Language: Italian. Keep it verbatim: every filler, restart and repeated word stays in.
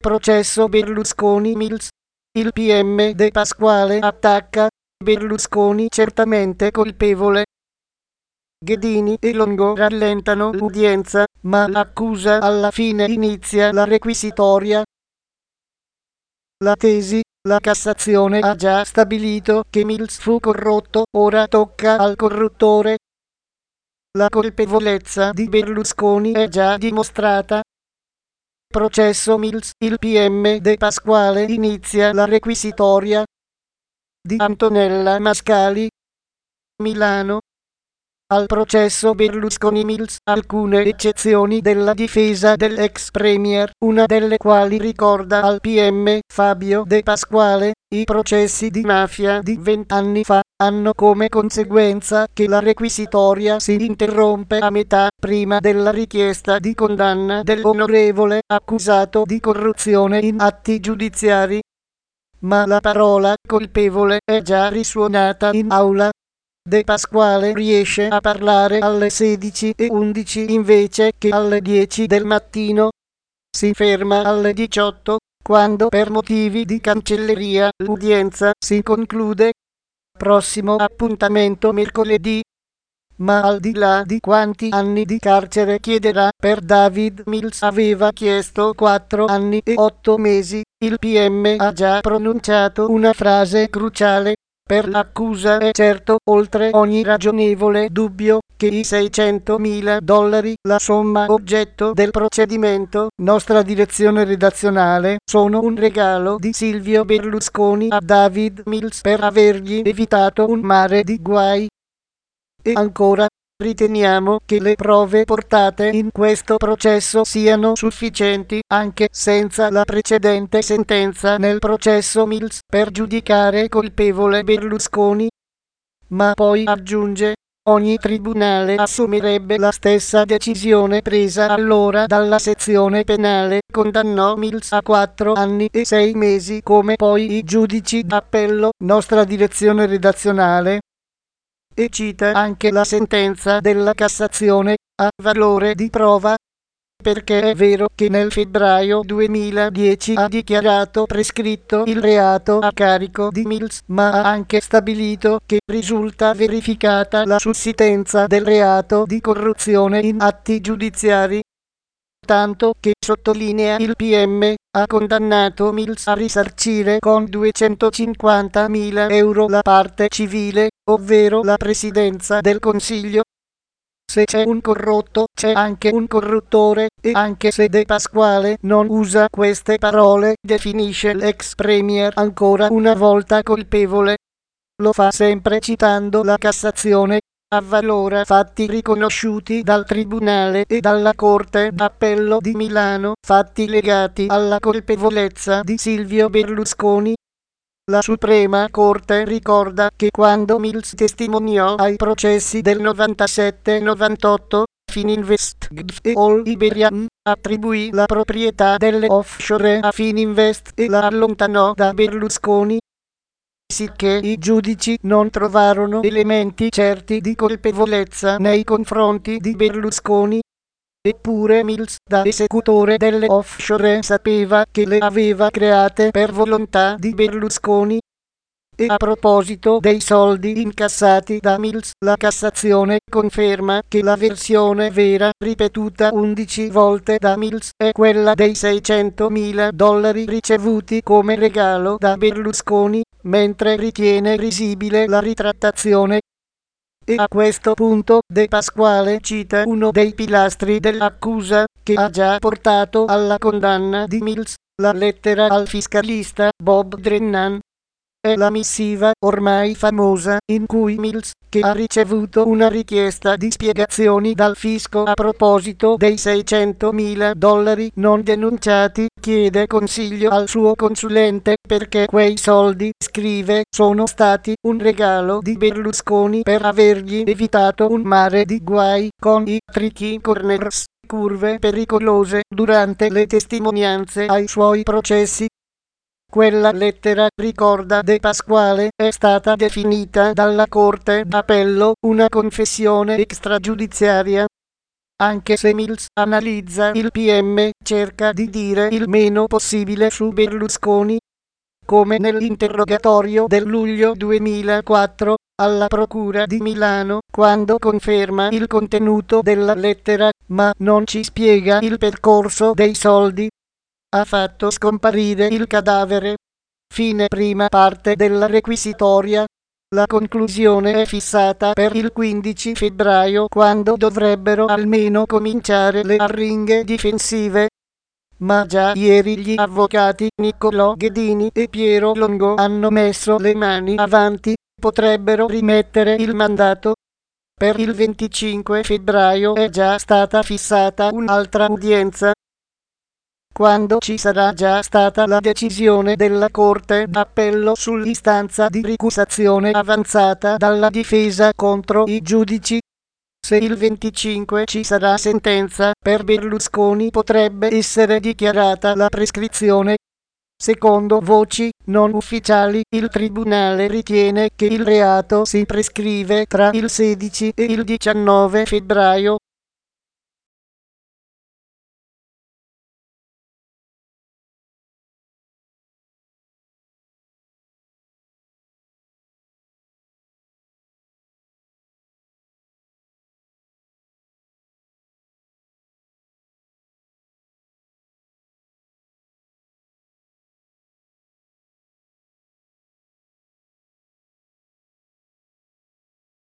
Processo Berlusconi-Mills. Il P M De Pasquale attacca Berlusconi certamente colpevole. Ghedini e Longo rallentano l'udienza, ma l'accusa alla fine inizia la requisitoria. La tesi: la Cassazione ha già stabilito che Mills fu corrotto, ora tocca al corruttore. La colpevolezza di Berlusconi è già dimostrata. Processo Mills. Il P M De Pasquale inizia la requisitoria. Di Antonella Mascali, Milano. Al processo Berlusconi-Mills alcune eccezioni della difesa dell'ex premier, una delle quali ricorda al P M Fabio De Pasquale: i processi di mafia di vent'anni fa hanno come conseguenza che la requisitoria si interrompe a metà prima della richiesta di condanna dell'onorevole accusato di corruzione in atti giudiziari. Ma la parola colpevole è già risuonata in aula. De Pasquale riesce a parlare alle sedici e undici invece che alle dieci del mattino. Si ferma alle diciotto, quando per motivi di cancelleria l'udienza si conclude. Prossimo appuntamento mercoledì. Ma al di là di quanti anni di carcere chiederà per David Mills, aveva chiesto quattro anni e otto mesi, il P M ha già pronunciato una frase cruciale. Per l'accusa è certo, oltre ogni ragionevole dubbio, che i seicentomila dollari, la somma oggetto del procedimento, nostra direzione redazionale, sono un regalo di Silvio Berlusconi a David Mills per avergli evitato un mare di guai. E ancora, riteniamo che le prove portate in questo processo siano sufficienti, anche senza la precedente sentenza nel processo Mills, per giudicare colpevole Berlusconi. Ma poi aggiunge: ogni tribunale assumerebbe la stessa decisione presa allora dalla sezione penale, condannò Mills a quattro anni e sei mesi, come poi i giudici d'appello, nostra direzione redazionale. E cita anche la sentenza della Cassazione, a valore di prova, perché è vero che nel febbraio duemiladieci ha dichiarato prescritto il reato a carico di Mills, ma ha anche stabilito che risulta verificata la sussistenza del reato di corruzione in atti giudiziari. Tanto che, sottolinea il P M, ha condannato Mills a risarcire con duecentocinquantamila euro la parte civile, ovvero la presidenza del Consiglio. Se c'è un corrotto, c'è anche un corruttore, e anche se De Pasquale non usa queste parole, definisce l'ex premier ancora una volta colpevole. Lo fa sempre citando la Cassazione. Avvalora fatti riconosciuti dal Tribunale e dalla Corte d'Appello di Milano, fatti legati alla colpevolezza di Silvio Berlusconi. La Suprema Corte ricorda che quando Mills testimoniò ai processi del novantasette novantotto, Fininvest e All Iberian attribuì la proprietà delle offshore a Fininvest e la allontanò da Berlusconi, sicché i giudici non trovarono elementi certi di colpevolezza nei confronti di Berlusconi. Eppure Mills, da esecutore delle offshore, sapeva che le aveva create per volontà di Berlusconi. E a proposito dei soldi incassati da Mills, la Cassazione conferma che la versione vera, ripetuta undici volte da Mills, è quella dei seicentomila dollari ricevuti come regalo da Berlusconi, mentre ritiene risibile la ritrattazione. E a questo punto De Pasquale cita uno dei pilastri dell'accusa, che ha già portato alla condanna di Mills, la lettera al fiscalista Bob Drennan. È la missiva, ormai famosa, in cui Mills, che ha ricevuto una richiesta di spiegazioni dal fisco a proposito dei seicentomila dollari non denunciati, chiede consiglio al suo consulente perché quei soldi, scrive, sono stati un regalo di Berlusconi per avergli evitato un mare di guai con i tricky corners, curve pericolose, durante le testimonianze ai suoi processi. Quella lettera, ricorda De Pasquale, è stata definita dalla Corte d'Appello una confessione extragiudiziaria. Anche se Mills analizza il P M, cerca di dire il meno possibile su Berlusconi, come nell'interrogatorio del luglio duemilaquattro alla Procura di Milano, quando conferma il contenuto della lettera, ma non ci spiega il percorso dei soldi. Ha fatto scomparire il cadavere. Fine prima parte della requisitoria. La conclusione è fissata per il quindici febbraio, quando dovrebbero almeno cominciare le arringhe difensive. Ma già ieri gli avvocati Niccolò Ghedini e Piero Longo hanno messo le mani avanti, potrebbero rimettere il mandato. Per il venticinque febbraio è già stata fissata un'altra udienza. Quando ci sarà già stata la decisione della Corte d'Appello sull'istanza di ricusazione avanzata dalla difesa contro i giudici. Se il venticinque ci sarà sentenza, per Berlusconi potrebbe essere dichiarata la prescrizione. Secondo voci non ufficiali, il tribunale ritiene che il reato si prescrive tra il sedici e il diciannove febbraio.